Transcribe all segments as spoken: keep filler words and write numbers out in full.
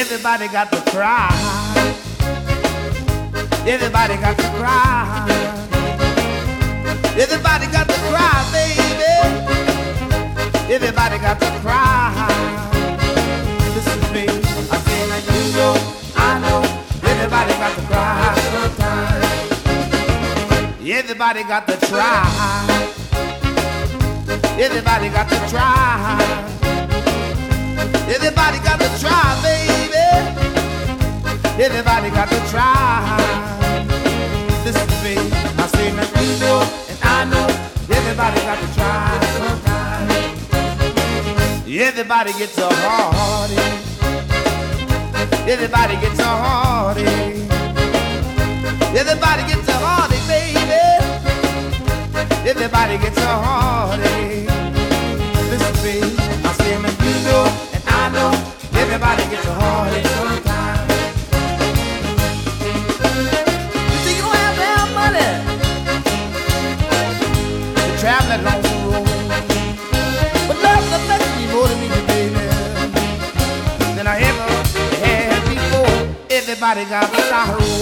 Everybody got to cry. Everybody got to cry. Everybody got to cry, baby. Everybody got to cry. Listen to me. I say like you know, I know. Everybody got to cry sometimes. Everybody got to try. Everybody got to try. Everybody got to try, baby. Everybody got to try. Listen to me. I say that you know and I know. Everybody got to try sometimes. Everybody gets a heartache. Everybody gets a heartache. Everybody gets a heartache, baby. Everybody gets a heartache. Listen to me. I say that you know and I know. Everybody gets a heartache sometimes. You think you don't have to have money to travel that lonesome road, but love will affect me more than me, baby, than I ever had before. Everybody got sorrow.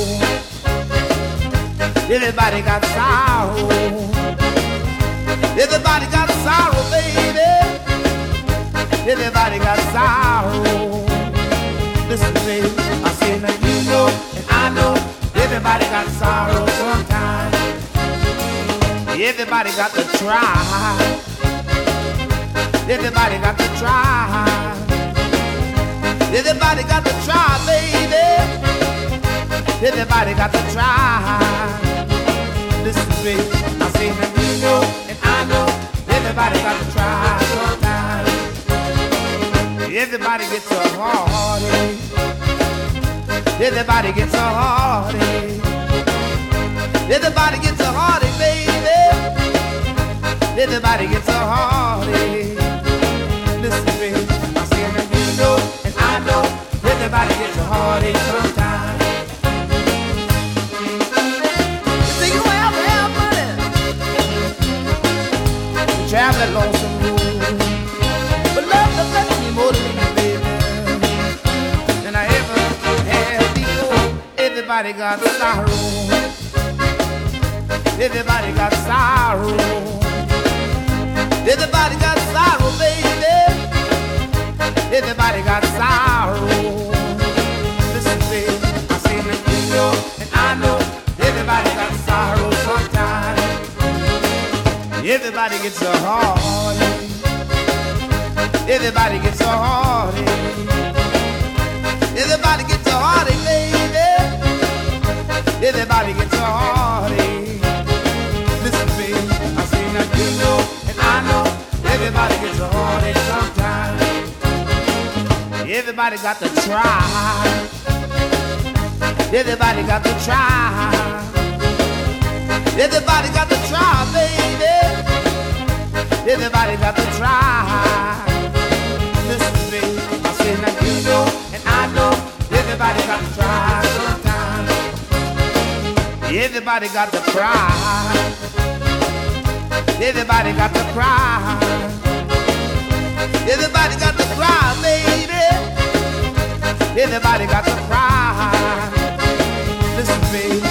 Everybody got sorrow. Everybody got sorrow, baby. Everybody got sorrow. Listen to me. I say that you know and I know. Everybody got sorrow sometimes. Everybody got to try. Everybody got to try. Everybody got to try, baby. Everybody got to try. Listen to me. I say that you know and I know. Everybody got to try sometimes. Everybody gets a heartache. Everybody gets a heartache. Everybody gets a heartache, baby. Everybody gets a heartache. Listen to me. I say that you know and I know. Everybody gets a heartache sometimes. You think you have to have money to travel that lonesome road, but love affects me more than me, baby, than I ever had before. Everybody got sorrow. Everybody got sorrow. Everybody got sorrow, baby. Everybody got sorrow. Listen to me. I say that you know and I know. Everybody got sorrow sometimes. Everybody gets a heartache. Everybody gets a heartache. Everybody gets a heartache, baby. Everybody gets a heartache. Listen to me. I say that you know and I know. Everybody gets a heartache sometimes. Everybody got to try. Everybody got to try. Everybody got to try, baby. Everybody got to try. Listen to me. I say that you know and I know. Everybody got to try sometimes. Everybody got to cry. Everybody got to cry. Everybody got to cry, baby. Everybody got to cry. Listen to me.